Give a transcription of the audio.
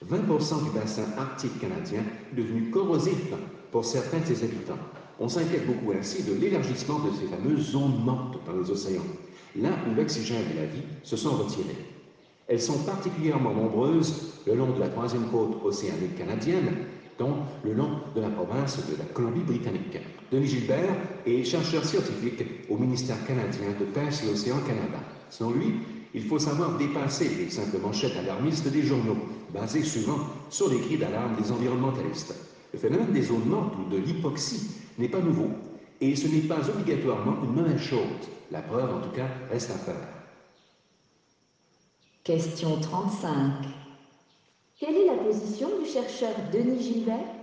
20% du bassin arctique canadien est devenu corrosif pour certains de ses habitants. On s'inquiète beaucoup ainsi de l'élargissement de ces fameuses zones mortes dans les océans, là où l'oxygène et la vie se sont retirés. Elles sont particulièrement nombreuses le long de la troisième côte océanique canadienne, donc le long de la province de la Colombie-Britannique. Denis Gilbert est chercheur scientifique au ministère canadien de Pêche et Océan Canada. Selon lui, il faut savoir dépasser les simples manchettes alarmistes des journaux, basées souvent sur les cris d'alarme des environnementalistes. Le phénomène des zones mortes ou de l'hypoxie n'est pas nouveau, et ce n'est pas obligatoirement une mauvaise chose. La preuve, en tout cas, reste à faire. Question 35. Quelle est la position du chercheur Denis Gilbert?